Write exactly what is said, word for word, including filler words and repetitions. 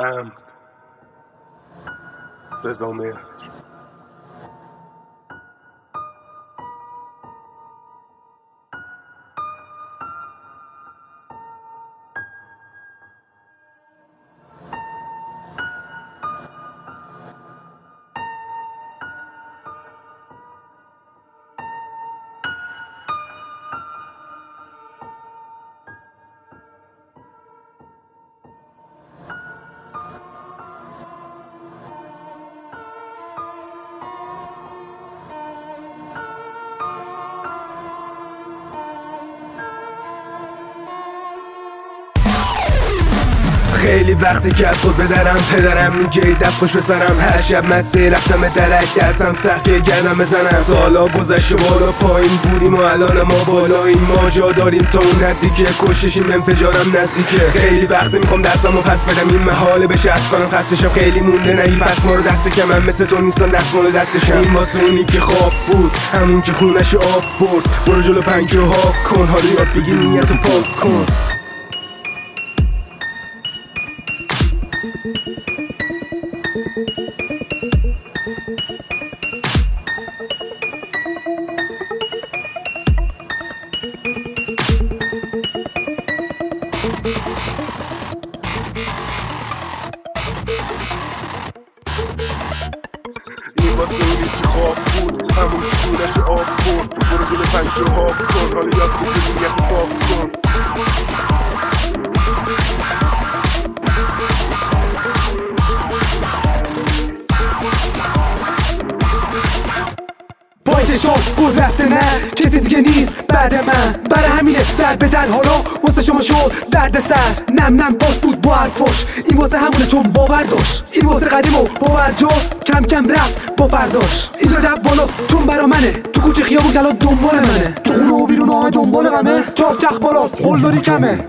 عمد رضا مهر. خیلی وقتی که از خود بدرم، پدرم میگه دست خوش بسرم. هر شب مستی رفتم درک دستم سخت که گردم بزنم. سالا گذشته بالا پایین بودیم و الان ما بالاییم. ما جا داریم تا اون حدی که کششیم انفجارم نزدیکه. خیلی وقتی میخوام دستمو پس بدم، این محاله بشه از کنم خستشم. خیلی مونده نهی پس ما رو دست که من مثل تو نیستم دستمال دستشم. این واسه اونی که خواب بود، همون که خونش آب برد. برو جلو پنجه ها کن، حالا یاد بگی نیتو پاک کن. این واسه اونی که خواب بود، همون که خونش آب برد. برو جلو پنجه ها کن، حالا یاد بگی نیتو پاک کن. پای چشم گل رفته نه کسی دیگه نیست بعد من. برای همینه در به در حالا واسه شما شد درد سر. نم نم باش بود با حرفاش، این واسه همونه چون باور داشت. این واسه قدیم و باورجاست، کم کم رفت با فرداش. اینجا جب بالاست چون برا منه، تو کوچه خیابون کلا دنبال منه. تو خونه و بیرون آمه دنبال غمه، چاق چق بالاست قلدری کمه.